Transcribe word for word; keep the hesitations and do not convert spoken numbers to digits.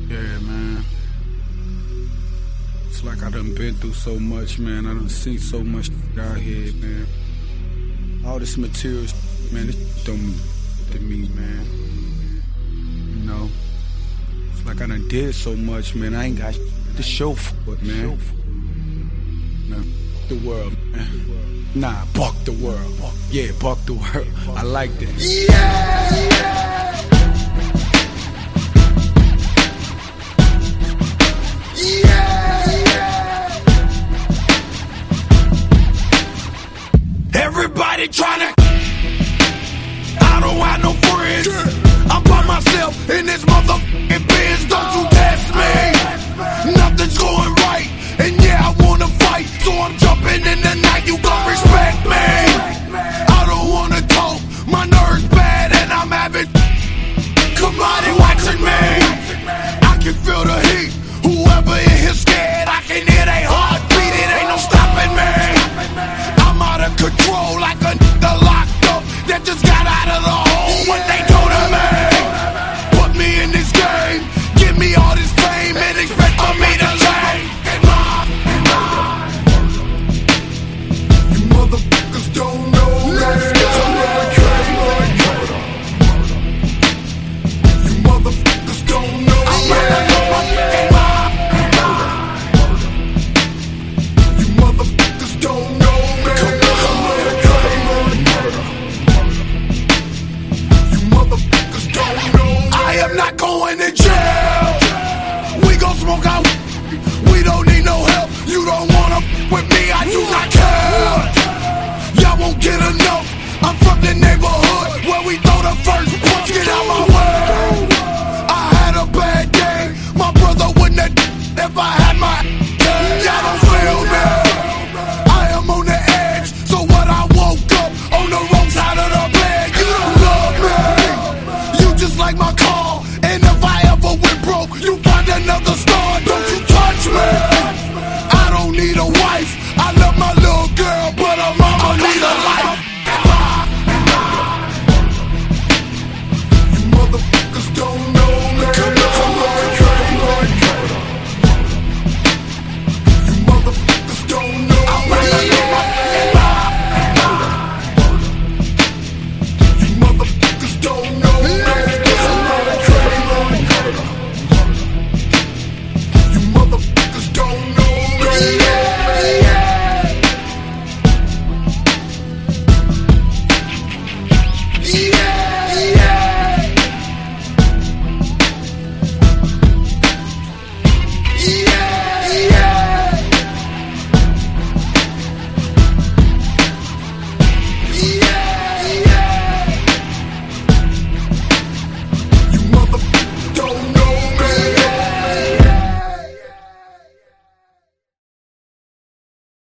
Yeah, man. It's like I done been through so much, man. I done seen so much out here, man. All this material, man, this don't mean to me, man. You know? It's like I done did so much, man. I ain't got to show for it, man. Nah, the world, man. Nah, buck the world. Yeah, buck the world. I like that. Yeah! Everybody tryna, I don't have no friends. I'm by myself in this motherfucking Benz. Don't you test me. Nothing's going right, and yeah, I wanna fight. So I'm jumping in the night. You gon' respect me. I don't wanna talk. My nerves bad, and I'm having somebody watching me. I can feel the heat. Whoever in here scared, I can hear they heartbeat. It ain't no stopping me. I'm out of control like a nigga locked up that just got out of the hole. What they do to me? Put me in this game, give me all this fame and expect for me to lay. You motherfuckers don't know me. You motherfuckers don't know me. You motherfuckers don't know me. I am not going to jail. We gon' smoke out. We don't need no help. You don't wanna with me, I do not care. Y'all won't get enough. I'm from the neighborhood where we throw the first punch. Get out my way. I had a bad day. My brother wouldn't have if I had my y'all don't feel me. I am on the edge. So what, I woke up on the wrong side of the bed. You don't love me. You just like my car. And if I ever went broke, you find another